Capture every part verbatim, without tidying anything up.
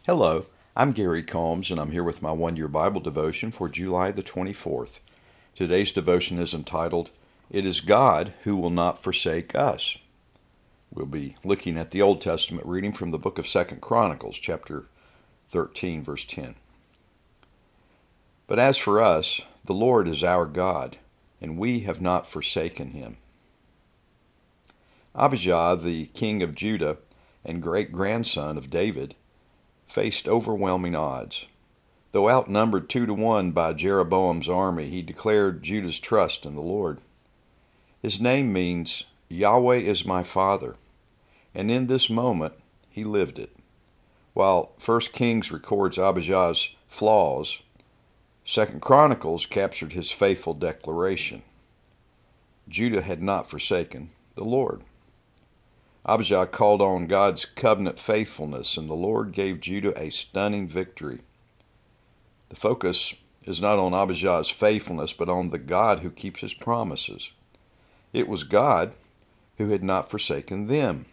Hello, I'm Gary Combs, and I'm here with my one-year Bible devotion for July the twenty-fourth. Today's devotion is entitled, It is God Who Will Not Forsake Us. We'll be looking at the Old Testament reading from the book of Second Chronicles, chapter thirteen, verse ten. But as for us, the Lord is our God, and we have not forsaken him. Abijah, the king of Judah and great-grandson of David, faced overwhelming odds. Though outnumbered two to one by Jeroboam's army, he declared Judah's trust in the Lord. His name means, Yahweh is my Father, and in this moment he lived it. While First Kings records Abijah's flaws, Second Chronicles captured his faithful declaration. Judah had not forsaken the Lord. Abijah called on God's covenant faithfulness, and the Lord gave Judah a stunning victory. The focus is not on Abijah's faithfulness, but on the God who keeps his promises. It was God who had not forsaken them.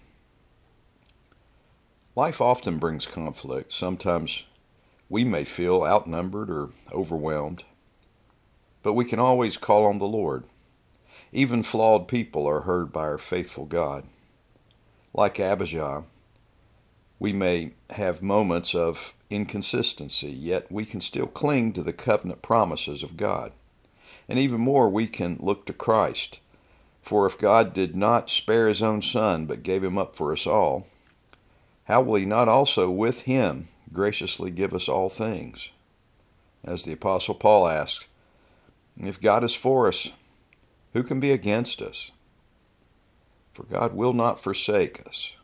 Life often brings conflict. Sometimes we may feel outnumbered or overwhelmed, but we can always call on the Lord. Even flawed people are heard by our faithful God. Like Abijah, we may have moments of inconsistency, yet we can still cling to the covenant promises of God. And even more, we can look to Christ. For if God did not spare his own Son, but gave him up for us all, how will he not also with him graciously give us all things? As the Apostle Paul asked, if God is for us, who can be against us? For God will not forsake us.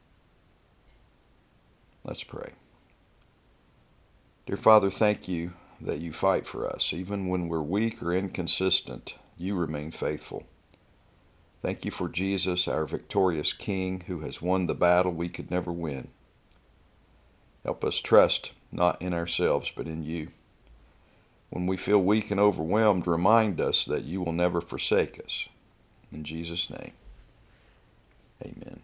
Let's pray. Dear Father, thank you that you fight for us. Even when we're weak or inconsistent, you remain faithful. Thank you for Jesus, our victorious King, who has won the battle we could never win. Help us trust not in ourselves, but in you. When we feel weak and overwhelmed, remind us that you will never forsake us. In Jesus' name. Amen.